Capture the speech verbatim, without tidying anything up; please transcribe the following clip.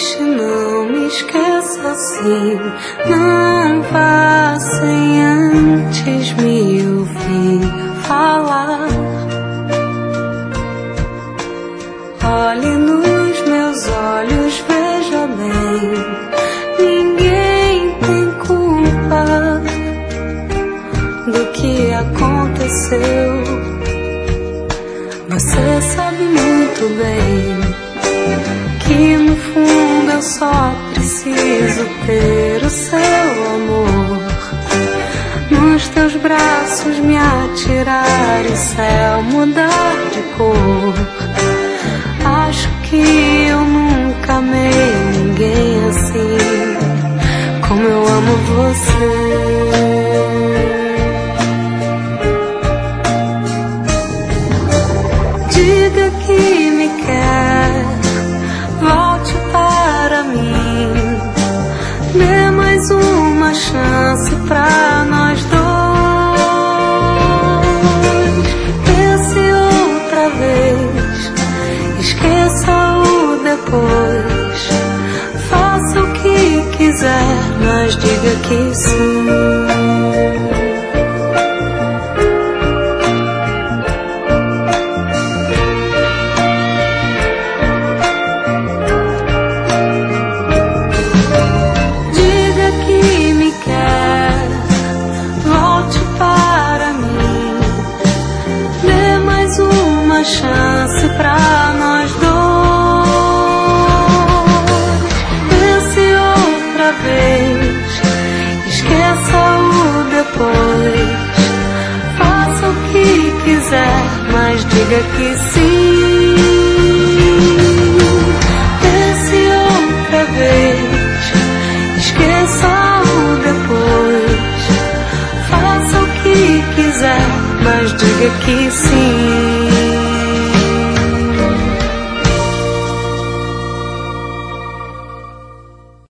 deixe, não me esqueça assim. Não vá sem antes me ouvir falar. Olhe nos meus olhos, veja bem, ninguém tem culpa do que aconteceu. Você sabe muito bem que no fundo eu só preciso ter o seu amor. Nos teus braços me atirar e o céu mudar de cor. Acho que eu nunca amei ninguém assim como eu amo você. Diga que me quer, volte para mim, dê mais uma chance pra nós dois. Pense outra vez, esqueça o depois. Faça o que quiser, mas diga que sim. Chance pra nós dois. Pense outra vez, esqueça o depois. Faça o que quiser, mas diga que sim. Pense outra vez, esqueça o depois. Faça o que quiser, mas diga que sim.